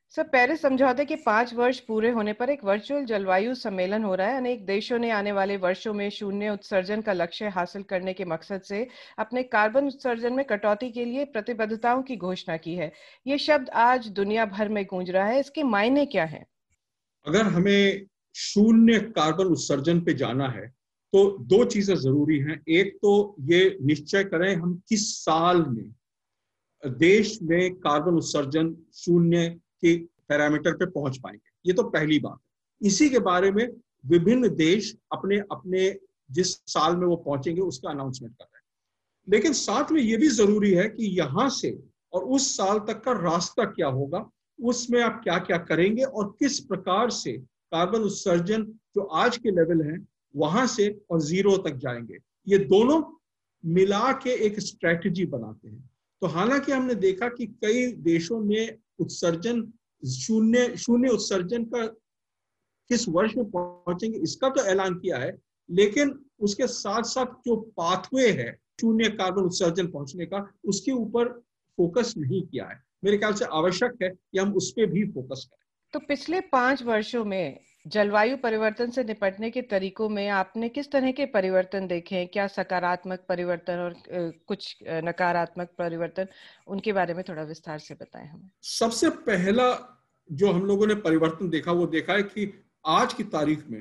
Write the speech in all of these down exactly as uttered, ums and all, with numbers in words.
Sir, Paris समझौते के पाँच वर्ष पूरे होने पर एक वर्चुअल जलवायु सम्मेलन हो रहा है। अनेक देशों ने आने वाले वर्षों में शून्य उत्सर्जन का लक्ष्य हासिल करने के मकसद से अपने कार्बन उत्सर्जन में कटौती के लिए प्रतिबद्धताओं की घोषणा की है। ये शब्द आज दुनिया भर में गूंज रहा है। इसके मायने क्या हैं? अगर हमें शून्य कार्बन उत्सर्जन पे जाना है तो दो चीजें जरूरी हैं। एक तो ये निश्चय करें हम किस साल में देश में कार्बन उत्सर्जन शून्य के पैरामीटर पे पहुंच पाएंगे, ये तो पहली बात है। इसी के बारे में विभिन्न देश अपने अपने जिस साल में वो पहुंचेंगे उसका अनाउंसमेंट कर रहे हैं। लेकिन साथ में ये भी जरूरी है कि यहां से और उस साल तक का रास्ता क्या होगा, उसमें आप क्या क्या करेंगे और किस प्रकार से कार्बन उत्सर्जन जो आज के लेवल है वहां से और जीरो तक जाएंगे, ये दोनों मिला के एक स्ट्रेटजी बनाते हैं। तो हालांकि हमने देखा कि कई देशों में उत्सर्जन शून्य शून्य उत्सर्जन का किस वर्ष में पहुंचेंगे इसका तो ऐलान किया है, लेकिन उसके साथ साथ जो पाथवे है शून्य कार्बन उत्सर्जन पहुंचने का, उसके ऊपर फोकस नहीं किया है। मेरे ख्याल से आवश्यक है कि हम उस पर भी फोकस करें। तो पिछले पांच वर्षों में जलवायु परिवर्तन से निपटने के तरीकों में आपने किस तरह के परिवर्तन देखे हैं? क्या सकारात्मक परिवर्तन और कुछ नकारात्मक परिवर्तन, उनके बारे में थोड़ा विस्तार से बताएं हमें। सबसे पहला जो हम लोगों ने परिवर्तन देखा वो देखा है कि आज की तारीख में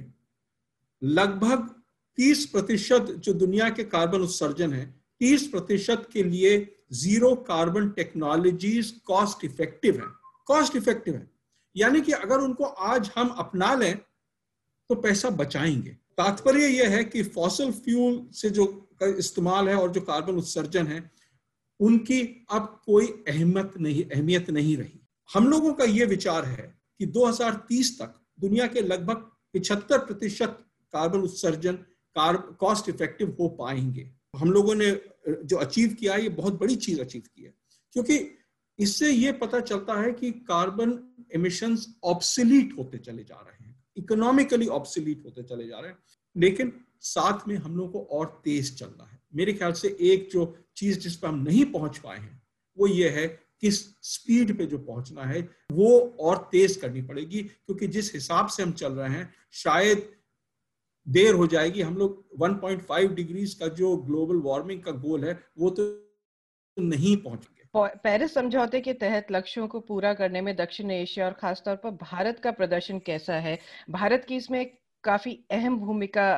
लगभग तीस प्रतिशत जो दुनिया के कार्बन उत्सर्जन है, तीस प्रतिशत के लिए zero carbon technologies cost effective है। कॉस्ट इफेक्टिव है यानी कि अगर उनको आज हम अपना लें तो पैसा बचाएंगे। तात्पर्य यह है कि फॉसिल फ्यूल से जो इस्तेमाल है और जो कार्बन उत्सर्जन है उनकी अब कोई अहमियत नहीं अहमियत नहीं रही। हम लोगों का यह विचार है कि दो हज़ार तीस तक दुनिया के लगभग पचहत्तर प्रतिशत कार्बन उत्सर्जन कॉस्ट इफेक्टिव हो पाएंगे। हम लोगों ने जो अचीव किया है ये बहुत बड़ी चीज अचीव की है, क्योंकि इससे ये पता चलता है कि कार्बन एमिशंस ऑब्सोलीट होते चले जा रहे हैं, इकोनॉमिकली ऑब्सोलीट होते चले जा रहे हैं, लेकिन साथ में हम लोग को और तेज चलना है। मेरे ख्याल से एक जो चीज जिस पर हम नहीं पहुंच पाए हैं वो ये है किस स्पीड पे जो पहुंचना है वो और तेज करनी पड़ेगी, क्योंकि जिस हिसाब से हम चल रहे हैं शायद देर हो जाएगी। हम लोग एक पॉइंट पाँच डिग्रीज का जो ग्लोबल वार्मिंग का गोल है वो तो नहीं पहुंचेंगे। पेरिस समझौते के तहत लक्ष्यों को पूरा करने में दक्षिण एशिया और खासतौर पर भारत का प्रदर्शन कैसा है? भारत की इसमें काफी अहम भूमिका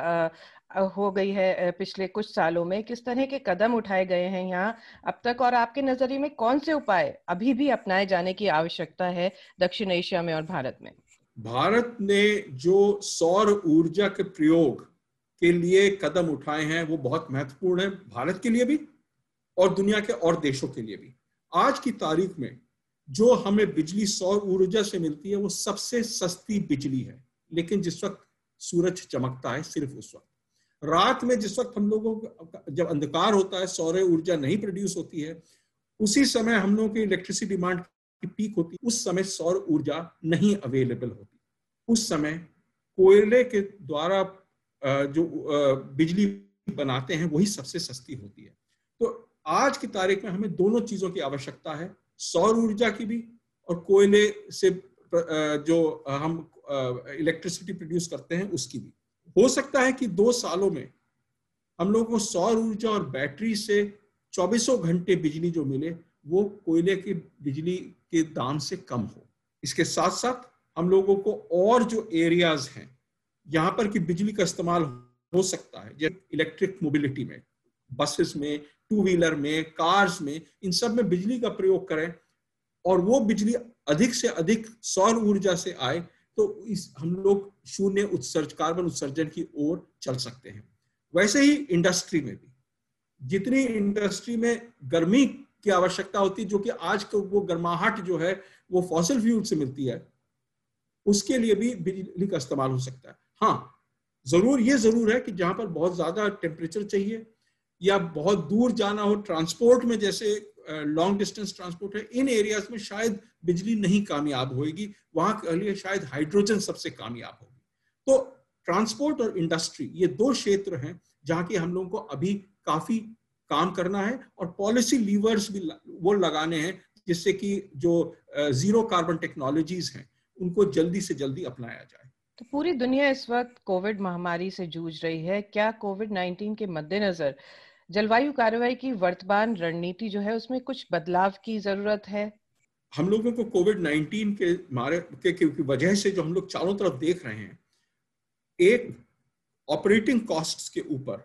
हो गई है पिछले कुछ सालों में। किस तरह के कदम उठाए गए हैं यहाँ अब तक, और आपके नजरिए में कौन से उपाय अभी भी अपनाए जाने की आवश्यकता है दक्षिण एशिया में और भारत में? भारत ने जो सौर ऊर्जा के प्रयोग के लिए कदम उठाए हैं वो बहुत महत्वपूर्ण है, भारत के लिए भी और दुनिया के और देशों के लिए भी। आज की तारीख में जो हमें बिजली सौर ऊर्जा से मिलती है वो सबसे सस्ती बिजली है, लेकिन जिस वक्त सूरज चमकता है सिर्फ उस वक्त, रात में जिस वक्त हम लोगों को जब अंधकार होता है सौर ऊर्जा नहीं प्रोड्यूस होती है, उसी समय हम लोगों की इलेक्ट्रिसिटी डिमांड की पीक होती है, उस समय सौर ऊर्जा नहीं अवेलेबल होती। उस समय कोयले के द्वारा जो बिजली बनाते हैं वही सबसे सस्ती होती है। तो आज की तारीख में हमें दोनों चीजों की आवश्यकता है, सौर ऊर्जा की भी और कोयले से जो हम इलेक्ट्रिसिटी प्रोड्यूस करते हैं उसकी भी। हो सकता है कि दो सालों में हम लोगों को सौर ऊर्जा और बैटरी से चौबीसों घंटे बिजली जो मिले वो कोयले की बिजली के दाम से कम हो। इसके साथ साथ हम लोगों को और जो एरियाज हैं यहाँ पर कि बिजली का इस्तेमाल हो सकता है, जैसे इलेक्ट्रिक मोबिलिटी में, बसेस में, टू व्हीलर में, कार्स में, इन सब में बिजली का प्रयोग करें और वो बिजली अधिक से अधिक सौर ऊर्जा से आए तो इस हम लोग शून्य उत्सर्जन कार्बन उत्सर्जन की ओर चल सकते हैं। वैसे ही इंडस्ट्री में भी जितनी इंडस्ट्री में गर्मी की आवश्यकता होती है, जो कि आज को वो गर्माहट जो है वो फॉसिल फ्यूल से मिलती है, उसके लिए भी बिजली का इस्तेमाल हो सकता है। हाँ, जरूर ये जरूर है कि जहां पर बहुत ज्यादा टेम्परेचर चाहिए या बहुत दूर जाना हो ट्रांसपोर्ट में, जैसे लॉन्ग डिस्टेंस ट्रांसपोर्ट है, इन एरियाज में शायद बिजली नहीं कामयाब होगी, वहां के लिए शायद हाइड्रोजन सबसे कामयाब होगी। तो ट्रांसपोर्ट और इंडस्ट्री ये दो क्षेत्र हैं जहां की हम लोगों को अभी काफी काम करना है और पॉलिसी लीवर्स भी वो लगाने हैं जिससे कि जो जीरो कार्बन टेक्नोलॉजीज हैं उनको जल्दी से जल्दी अपनाया जाए। तो पूरी दुनिया इस वक्त कोविड महामारी से जूझ रही है। क्या कोविड नाइन्टीन के मद्देनजर जलवायु कार्रवाई की वर्तमान रणनीति जो है उसमें कुछ बदलाव की जरूरत है? हम लोगों को कोविड नाइन्टीन के मारे के की वजह से जो हम लोग चारों तरफ देख रहे हैं, एक ऑपरेटिंग कॉस्ट्स के ऊपर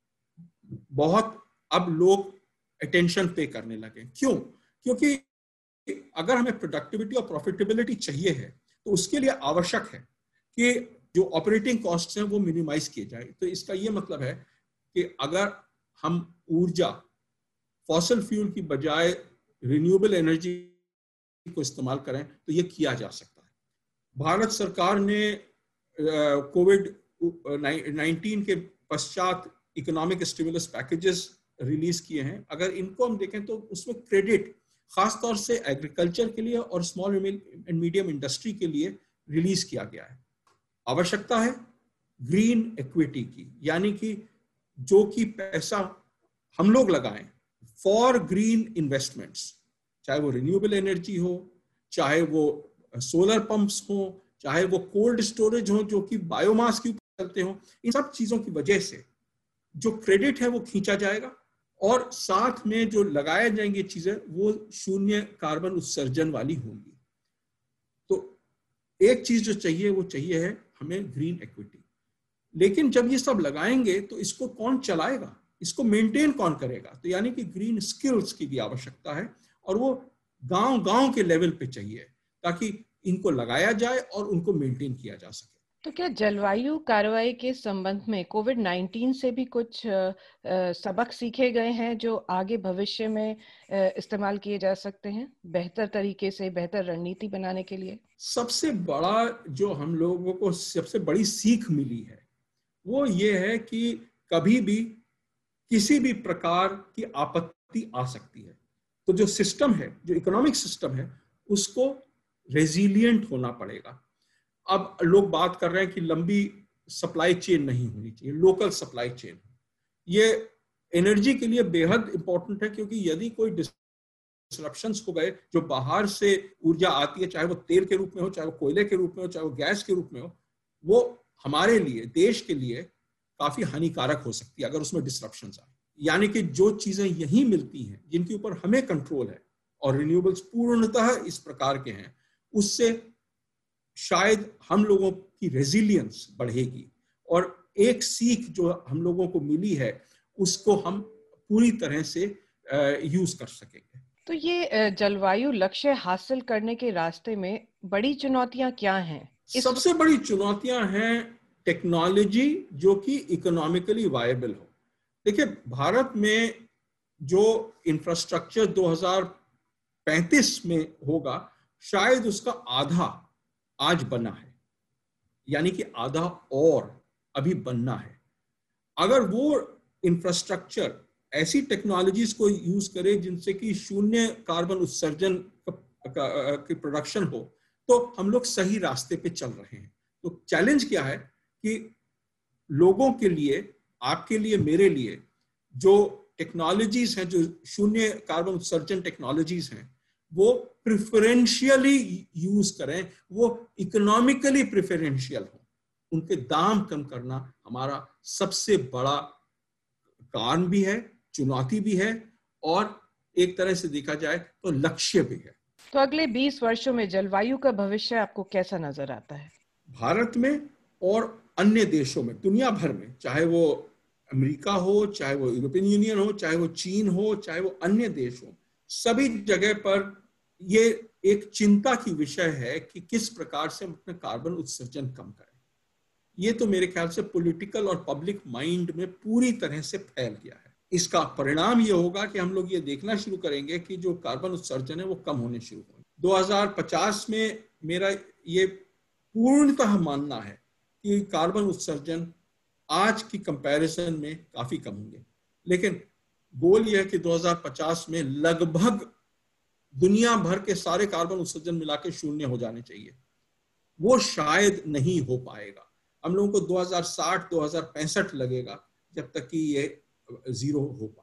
बहुत अब लोग अटेंशन पे करने लगे। क्यों? क्योंकि अगर हमें प्रोडक्टिविटी और प्रॉफिटेबिलिटी चाहिए है तो उसके लिए आवश्यक है कि जो ऑपरेटिंग कॉस्ट्स हैं वो मिनिमाइज किए जाए। तो इसका ये मतलब है कि अगर हम ऊर्जा फॉसिल फ्यूल की बजाय रिन्यूएबल एनर्जी को इस्तेमाल करें तो ये किया जा सकता है। भारत सरकार ने कोविड नाइन्टीन के पश्चात इकोनॉमिक स्टिमुलस पैकेजेस रिलीज किए हैं। अगर इनको हम देखें तो उसमें क्रेडिट खासतौर से एग्रीकल्चर के लिए और स्मॉल एंड मीडियम इंडस्ट्री के लिए रिलीज किया गया है। आवश्यकता है ग्रीन इक्विटी की, यानी कि जो कि पैसा हम लोग लगाएं फॉर ग्रीन इन्वेस्टमेंट्स, चाहे वो रिन्यूएबल एनर्जी हो, चाहे वो सोलर पंप्स हो, चाहे वो कोल्ड स्टोरेज हो जो कि बायोमास के ऊपर चलते हो। इन सब चीजों की वजह से जो क्रेडिट है वो खींचा जाएगा और साथ में जो लगाए जाएंगे चीजें वो शून्य कार्बन उत्सर्जन वाली होंगी। तो एक चीज जो चाहिए वो चाहिए है हमें ग्रीन इक्विटी। लेकिन जब ये सब लगाएंगे तो इसको कौन चलाएगा, इसको मेंटेन कौन करेगा? तो यानी कि ग्रीन स्किल्स की भी आवश्यकता है और वो गांव गांव के लेवल पे चाहिए ताकि इनको लगाया जाए और उनको मेंटेन किया जा सके। तो क्या जलवायु कार्रवाई के संबंध में कोविड नाइन्टीन से भी कुछ आ, आ, सबक सीखे गए हैं जो आगे भविष्य में आ, इस्तेमाल किए जा सकते हैं बेहतर तरीके से, बेहतर रणनीति बनाने के लिए? सबसे बड़ा जो हम लोगों को सबसे बड़ी सीख मिली है वो ये है कि कभी भी किसी भी प्रकार की आपत्ति आ सकती है, तो जो सिस्टम है, जो इकोनॉमिक सिस्टम है, उसको रेजिलिएंट होना पड़ेगा। अब लोग बात कर रहे हैं कि लंबी सप्लाई चेन नहीं होनी चाहिए, लोकल सप्लाई चेन। ये एनर्जी के लिए बेहद इंपॉर्टेंट है क्योंकि यदि कोई डिसरप्शंस हो गए, जो बाहर से ऊर्जा आती है, चाहे वो तेल के रूप में हो, चाहे वो कोयले के रूप में हो, चाहे वो गैस के रूप में हो, वो हमारे लिए, देश के लिए काफी हानिकारक हो सकती है अगर उसमें डिसरप्शंस आए। यानी कि जो चीजें यहीं मिलती हैं, जिनके ऊपर हमें कंट्रोल है और रिन्यूएबल्स पूर्णतः इस प्रकार के हैं, उससे शायद हम लोगों की रेजिलियंस बढ़ेगी और एक सीख जो हम लोगों को मिली है उसको हम पूरी तरह से यूज कर सकेंगे। तो ये जलवायु लक्ष्य हासिल करने के रास्ते में बड़ी चुनौतियां क्या हैं? सबसे बड़ी चुनौतियां हैं टेक्नोलॉजी जो कि इकोनॉमिकली वायबल हो। देखिए, भारत में जो इंफ्रास्ट्रक्चर दो हज़ार पैंतीस में होगा, शायद उसका आधा आज बना है, यानी कि आधा और अभी बनना है। अगर वो इंफ्रास्ट्रक्चर ऐसी टेक्नोलॉजीज को यूज करे जिनसे कि शून्य कार्बन उत्सर्जन की प्रोडक्शन हो, तो हम लोग सही रास्ते पे चल रहे हैं। तो चैलेंज क्या है कि लोगों के लिए, आपके लिए, मेरे लिए जो टेक्नोलॉजीज हैं, जो शून्य कार्बन उत्सर्जन टेक्नोलॉजीज हैं, वो प्रिफरेंशियली यूज करें, वो इकोनॉमिकली प्रिफरेंशियल हो। उनके दाम कम करना हमारा सबसे बड़ा कारण भी है, चुनौती भी है और एक तरह से देखा जाए तो लक्ष्य भी है। तो अगले बीस वर्षों में जलवायु का भविष्य आपको कैसा नजर आता है? भारत में और अन्य देशों में, दुनिया भर में, चाहे वो अमेरिका हो, चाहे वो यूरोपियन यूनियन हो, चाहे वो चीन हो, चाहे वो अन्य देश हो, सभी जगह पर ये एक चिंता की विषय है कि किस प्रकार से हम अपना कार्बन उत्सर्जन कम करें। ये तो मेरे ख्याल से पॉलिटिकल और पब्लिक माइंड में पूरी तरह से फैल गया है। इसका परिणाम ये होगा कि हम लोग ये देखना शुरू करेंगे कि जो कार्बन उत्सर्जन है वो कम होने शुरू हो। दो हज़ार पचास में मेरा ये पूर्णतः मानना है कि कार्बन उत्सर्जन आज की कंपैरिजन में काफी कम होंगे, लेकिन गोल यह है कि दो हज़ार पचास में लगभग दुनिया भर के सारे कार्बन उत्सर्जन मिलाकर शून्य हो जाने चाहिए। वो शायद नहीं हो पाएगा। हम लोगों को दो हज़ार साठ दो हज़ार पैंसठ लगेगा जब तक कि ये जीरो हो पाए।